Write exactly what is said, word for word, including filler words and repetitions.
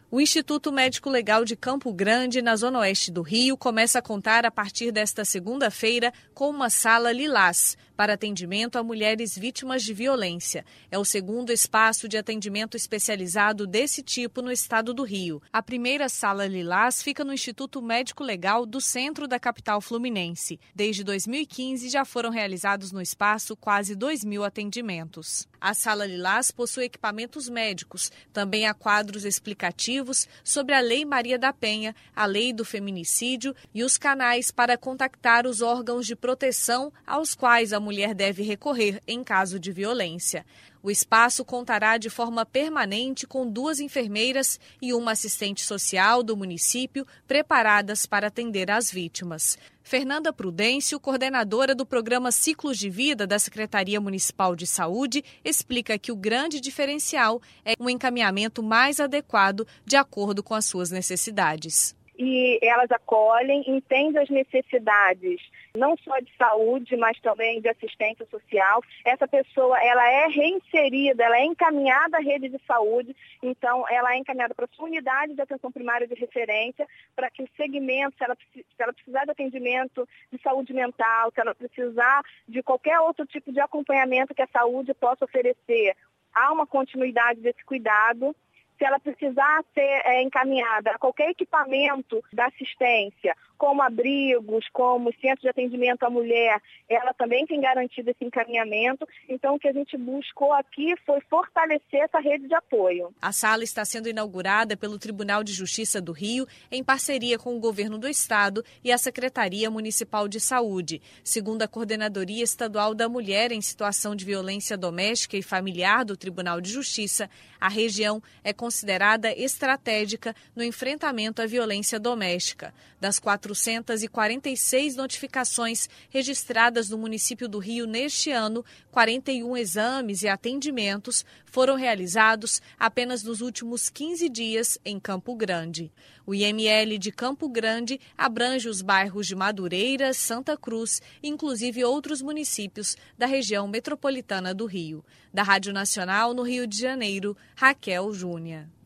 O Instituto Médico Legal de Campo Grande, na zona oeste do Rio, começa a contar a partir desta segunda-feira com uma sala lilás para atendimento a mulheres vítimas de violência. É o segundo espaço de atendimento especializado desse tipo no estado do Rio. A primeira sala lilás fica no Instituto Médico Legal do centro da capital fluminense. Desde dois mil e quinze já foram realizados no espaço quase dois mil atendimentos. A sala lilás possui equipamentos médicos. Também há quadros explicativos sobre a Lei Maria da Penha, a Lei do Feminicídio e os canais para contactar os órgãos de proteção aos quais a mulher deve recorrer em caso de violência. O espaço contará de forma permanente com duas enfermeiras e uma assistente social do município preparadas para atender as vítimas. Fernanda Prudêncio, coordenadora do programa Ciclos de Vida da Secretaria Municipal de Saúde, explica que o grande diferencial é um encaminhamento mais adequado de acordo com as suas necessidades. E elas acolhem, entendem as necessidades, não só de saúde, mas também de assistência social. Essa pessoa, ela é reinserida, ela é encaminhada à rede de saúde, então ela é encaminhada para a sua unidade de atenção primária de referência, para que o segmento, se ela, se ela precisar de atendimento de saúde mental, se ela precisar de qualquer outro tipo de acompanhamento que a saúde possa oferecer, há uma continuidade desse cuidado. Se ela precisar ser é, encaminhada a qualquer equipamento da assistência, como abrigos, como centros de atendimento à mulher, ela também tem garantido esse encaminhamento. Então, o que a gente buscou aqui foi fortalecer essa rede de apoio. A sala está sendo inaugurada pelo Tribunal de Justiça do Rio, em parceria com o Governo do Estado e a Secretaria Municipal de Saúde. Segundo a Coordenadoria Estadual da Mulher em Situação de Violência Doméstica e Familiar do Tribunal de Justiça, a região é considerada estratégica no enfrentamento à violência doméstica. Das quatrocentas e quarenta e seis notificações registradas no município do Rio neste ano, quarenta e um exames e atendimentos foram realizados apenas nos últimos quinze dias em Campo Grande. O I M L de Campo Grande abrange os bairros de Madureira, Santa Cruz e inclusive outros municípios da região metropolitana do Rio. Da Rádio Nacional no Rio de Janeiro, Raquel Júnior.